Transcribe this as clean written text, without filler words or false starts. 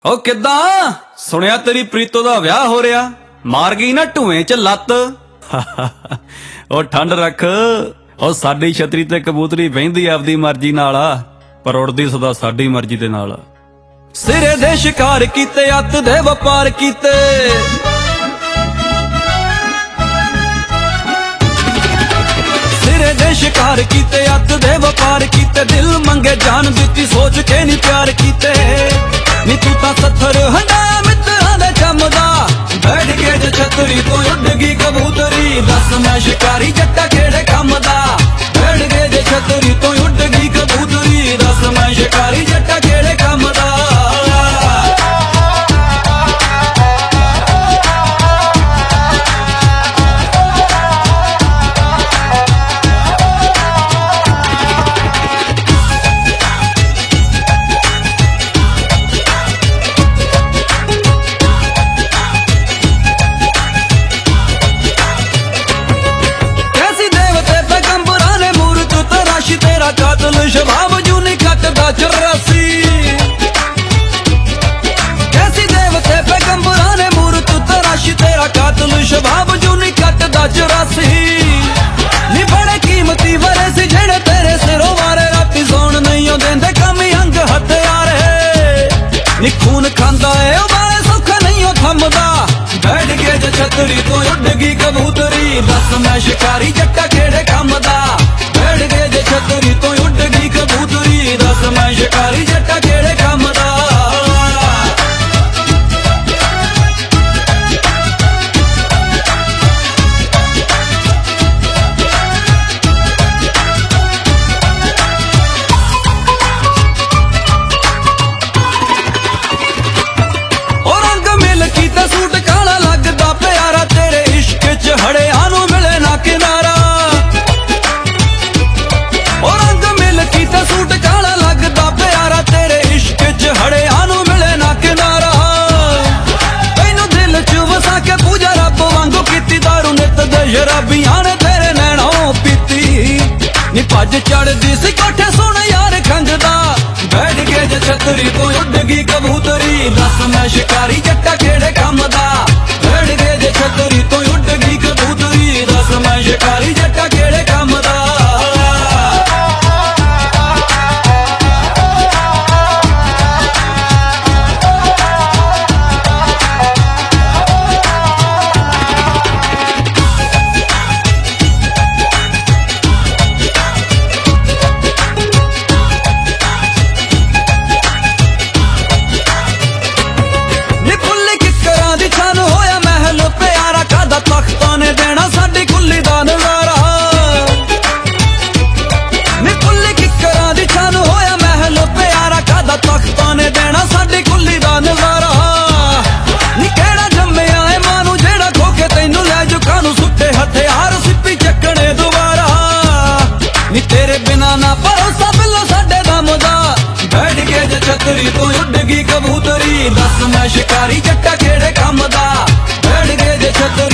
ओ किदां सुनिया तेरी प्रीतो दा विआह हो रहा, मार गई ना ढूएं च लत्त। ओ ठंड रख, ओ साडी छतरी ते कबूतरी बहिंदी आपदी मर्जी नाल, पर उड़दी सदा साडी मर्जी दे नाल। सिरे दे शिकार कीते, अत दे वपार कीते, सिरे दे शिकार कीते, अत दे वपार कीते, दिल मंगे जान दिती, सोच के नी प्यार कीते। नी तू तां सत्थर हंडाया मित्रां दे चमदा, बैठ के जे छतरी तो उड़ गई कबूतरी, दस मैं शिकारी जट्टा केड़े कम दा। बैठ के जे छतरी तो उड़ गई कबूतरी, दस मैं शिकारी जट्टा केड़े कम दा। कातल शबाब जू नहीं कटदा 84, कैसी देवते पैगंबरा ने मूरत तराशी, तेरा कातल शबाब जू नहीं कटदा 84। नी बड़े कीमती वरे सी जेड़े तेरे सिरों वारे, राती सौण नहीं देंदे कमी अंग हथियार है। नी खून खांदा है ओ बाले सौखा नहीं थमदा, बैठ के जे छतरी तो उड़ गई कबूतरी, दस मैं शिकारी जट्टा केड़े कम दा। बैठ के जे छतरी तो उड़ गई कबूतरी, दस मैं शिकारी जट्टा केड़े कम दा। ओ रंग मिल कीता सूट काला लगदा प्यारा, तेरे इश्क च हड़े आनू मिले ना किनारा। सूट काला लगदा प्यारा, तेरे इश्क च हड़े आनू मिले ना किनारा। तैनू दिल च वसा के पूजा रब वांगू कीती, दारू नित दे शराबियां ने तेरे नैणों पीती। नी भज चढ़दी सी कोठे सुन यार खंजदा, बैठ के जे छतरी तो उड़ गई कबूतरी, दस मैं शिकारी जट्टा केड़े कम दा। बैठ के जे छतरी तो उड़ गई कबूतरी, दस मैं शिकारी जट्टा केड़े कम दा। तख्तां ने देना साडी कुल्ली दा नजारा, नी कुल्ली किकरां दी छन होया महल प्यारा, कादा तख्तां ने देना साडी कुल्ली दा नजारा। नी केड़ा जम्मिया है मानू जेड़ा खोके तैनू लै जुकानू, सुट्टे हथियार सिप्पी चकने दोबारा। नी तेरे बिना ना भरोसा बिल्लो साडे दम दा, बैठ के जे छतरी तो उड़ गई कबूतरी, दस मैं शिकारी जट्टा केड़े कम दा। बैठ के जे छतरी